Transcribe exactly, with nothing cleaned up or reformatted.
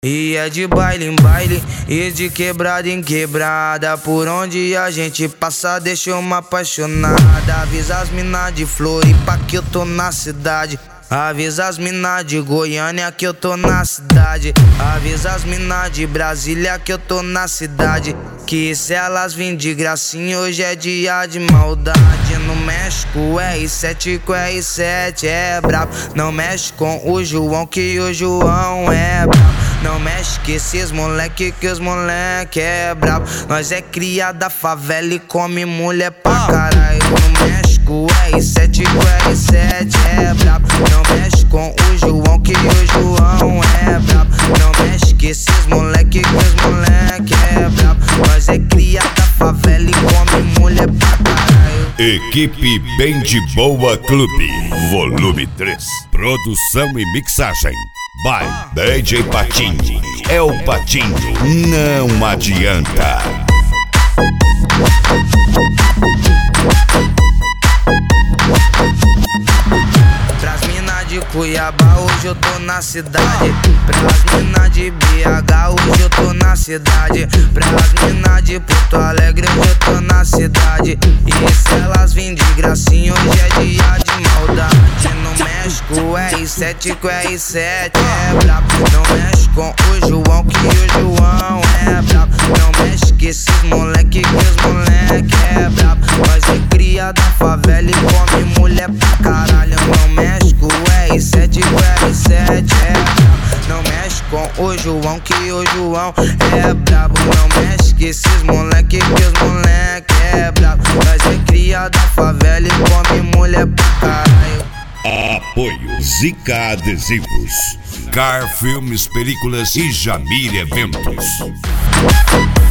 E é de baile em baile e de quebrada em quebrada. Por onde a gente passa deixa uma apaixonada. Avisa as mina de Floripa que eu tô na cidade. Avisa as mina de Goiânia que eu tô na cidade. Avisa as mina de Brasília que eu tô na cidade. Que se elas vêm de gracinha hoje é dia de maldade. No México o R sete com o R sete é brabo. Não mexe com o João que o João é brabo. Não mexe com esses moleque que os moleque é brabo. Nós é cria da favela e come mulher pra caralho. No México o R sete com o R sete é brabo. Não mexe com o João que o João é brabo. Não mexe com esses moleque que os moleque é brabo. Nós é cria da favela e come mulher pra caralho. Equipe Bem de Boa Clube, volume três. Produção e mixagem by D J Patinho. É o Patinho, não adianta. Pras mina de Cuiabá hoje eu tô na cidade. Pras mina de B H hoje eu tô na cidade. Pras mina de Porto Alegre hoje eu tô na cidade. E se elas vêm de gracinha hoje é dia de maldade. No México o R sete com o R sete é brabo. Não mexe com o João que o João é brabo. Não mexe com esses moleque que os moleque é brabo. Nós é cria da favela e come mulher pra caralho. Não mexe com o R sete com o R sete é brabo. Não mexe com o João que o João é brabo. Não mexe com esses moleque que os moleque é brabo. Nós é cria da favela e come mulher pra caralho. Apoio Zica Adesivos, Car Filmes, Películas e Jamir Eventos.